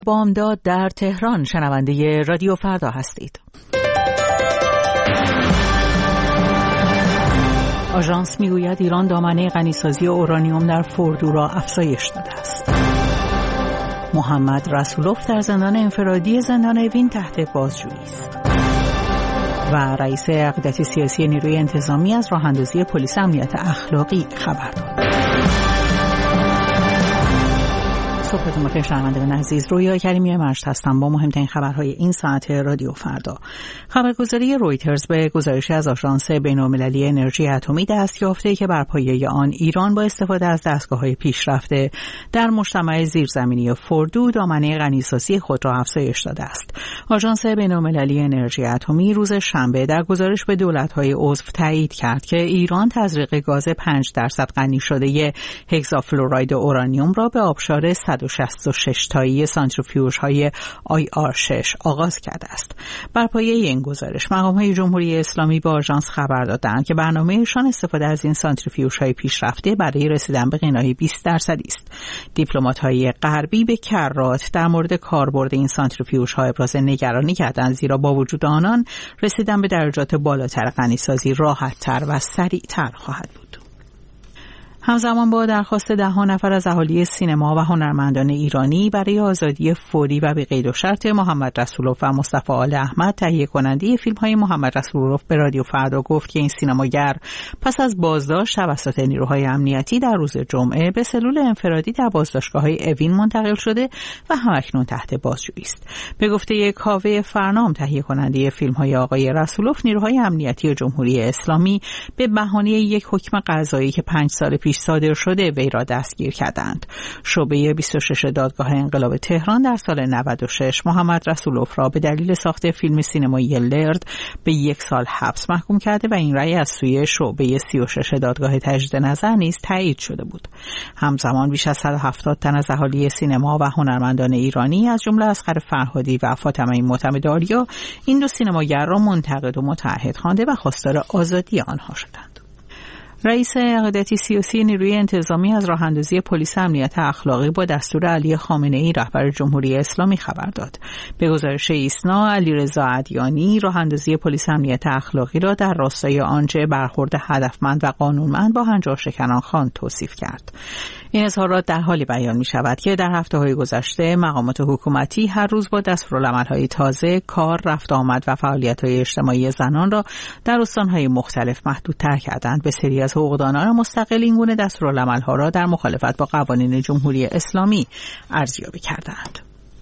بامداد در تهران شنونده رادیو فردا هستید. آژانس میگوید ایران دامنه غنیسازی اورانیوم در فوردو را افزایش داده است. محمد رسولوف در زندان انفرادی زندان اوین تحت بازجویی است. و رئیس عقیدتی سیاسی نیروی انتظامی از راه‌اندازی پلیس امنیت اخلاقی خبر داد. صبحتون بخیر شنوندگان عزیز، رویا کریمی مرشد هستم با مهمترین خبرهای این ساعت رادیو فردا. خبرگزاری رویترز به گزارشی از آژانس بین‌المللی انرژی اتمی دست یافته که بر پایه آن ایران با استفاده از دستگاه‌های پیشرفته در مجتمع زیرزمینی فوردو دامنه غنیسازی خود را افزایش داده است. آژانس بین‌المللی انرژی اتمی روز شنبه در گزارش به دولت‌های عضو تایید کرد که ایران تزریق گاز 5% غنی شده هگزافلوراید اورانیوم را به آبشار 166 تایی سانتریفیوژهای IR6 آغاز کرده است. بر پایه این گزارش مقام‌های جمهوری اسلامی به آژانس خبر دادند که برنامه‌شان استفاده از این سانتریفیوژهای پیشرفته برای رسیدن به غنای 20% است. دیپلمات‌های غربی به کرات در مورد کاربرد این سانتریفیوژها ابراز نگرانی کردند، زیرا با وجود آنان رسیدن به درجات بالاتر غنیسازی راحت‌تر و سریع‌تر خواهد بود. همزمان با درخواست 10 نفر از اهالی سینما و هنرمندان ایرانی برای آزادی فوری و بی قید و شرط محمد رسولوف و مصطفی آل احمد، تهیه کننده فیلم‌های محمد رسولوف به رادیو فردا گفت که این سینماگر پس از بازداشت توسط نیروهای امنیتی در روز جمعه به سلول انفرادی در بازداشتگاه‌های اوین منتقل شده و همکنون تحت بازجویی است. به گفته کاوه فرنام، تهیه کننده فیلم‌های آقای رسولوف، نیروهای امنیتی جمهوری اسلامی به بهانه یک حکم قضایی که 5 سال پیش صادر شده وی را دستگیر کردند. شعبه 26 دادگاه انقلاب تهران در سال 96 محمد رسولوف را به دلیل ساخت فیلم سینمایی لرد به 1 سال حبس محکوم کرده و این رأی از سوی شعبه 36 دادگاه تجدید نظر نیز تایید شده بود. همزمان بیش از 170 تن از اهالی سینما و هنرمندان ایرانی از جمله اصغر فرهادی و فاطمه معتمدآریا این دو سینماگر را منتقد و متعهد خوانده و خواستار آزادی آنها شدند. رئیس عقیدتی سیاسی نیروی انتظامی از راه‌اندازی پلیس امنیت اخلاقی با دستور علی خامنه‌ای رهبر جمهوری اسلامی خبر داد. به گزارش ایسنا، علیرضا عدیانی راه‌اندازی پلیس امنیت اخلاقی را در راستای آنچه برخورد هدفمند و قانونمند با هنجارشکنان خواند توصیف کرد. این اظهارات در حالی بیان می شود که در هفته‌های گذشته مقامات حکومتی هر روز با دستورالعمل‌های تازه کار، رفت آمد و فعالیت‌های اجتماعی زنان را در استان‌های مختلف محدودتر کردند. بسیاری از حقوقدانان مستقل این گونه دستورالعمل‌ها را در مخالفت با قوانین جمهوری اسلامی ارزیابی کردند.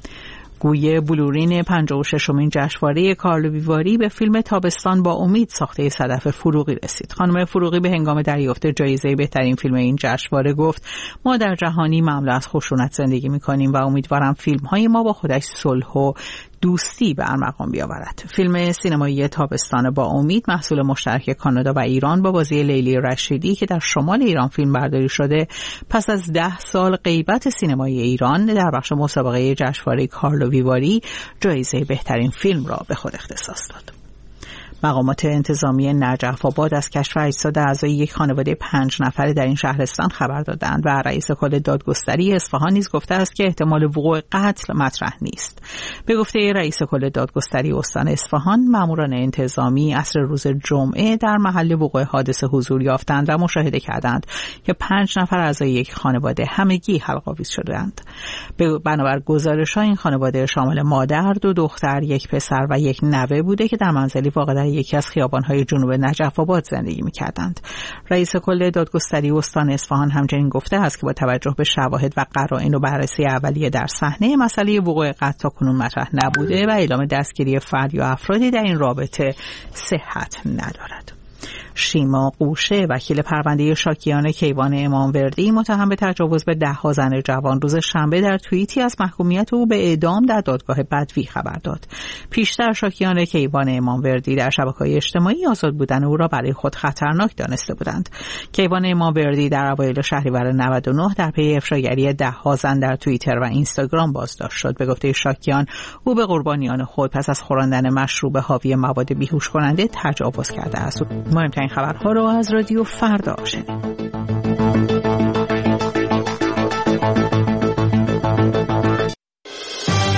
گوی بلورین 56مین جشنواره کارلو ویواری به فیلم تابستان با امید ساخته صدف فروغی رسید. خانم فروغی به هنگام دریافت جایزه بهترین فیلم این جشنواره گفت: ما در جهانی مملو از خشونت زندگی می‌کنیم و امیدوارم فیلم‌های ما با خودش صلح و دوستی به ارمغان بیاورد. فیلم سینمایی تابستان با امید محصول مشترک کانادا و ایران با بازی لیلی رشیدی که در شمال ایران فیلم برداری شده، پس از 10 سال غیبت سینمایی ایران در بخش مسابقه جشنواره کارلو ویواری جایزه بهترین فیلم را به خود اختصاص داد. مقامات انتظامی نجف آباد از کشف اجساد اعضای یک خانواده 5 نفره در این شهرستان خبر دادند و رئیس کل دادگستری اصفهان نیز گفته است که احتمال وقوع قتل مطرح نیست. به گفته رئیس کل دادگستری استان اصفهان، ماموران انتظامی عصر روز جمعه در محل وقوع حادثه حضور یافتند و مشاهده کردند که 5 نفر اعضای یک خانواده همگی حلق‌آویز شدند. بنابر گزارش‌ها این خانواده شامل مادر، 2 دختر، 1 پسر و 1 نوه بوده که در منزلی واقع در یکی از خیابان‌های جنوب نجف آباد زندگی می‌کردند. رئیس کل دادگستری استان اصفهان همچنین گفته است که با توجه به شواهد و قرائن و بررسی اولیه در صحنه، مسئله وقوع قتل تاکنون مطرح نبوده و اعلام دستگیری فرد یا افرادی در این رابطه صحت ندارد. شیما قوشه، وکیل پرونده شاکیان کیوان اماموردی متهم به تجاوز به 10 زن جوان، روز شنبه در توییتی از محکومیت او به اعدام در دادگاه بدوی خبر داد. پیشتر شاکیان کیوان اماموردی در شبکه‌های اجتماعی آزاد بودن او را برای خود خطرناک دانسته بودند. کیوان اماموردی در اوایل شهریور 99 در پی افشاگری 10 زن در توییتر و اینستاگرام بازداشت شد. به گفته شاکیان، او به قربانیان خود پس از خوراندن مشروب حاوی مواد بیهوش کننده تجاوز کرده است. مهمترین خبرها رو از رادیو فردا شنیدید.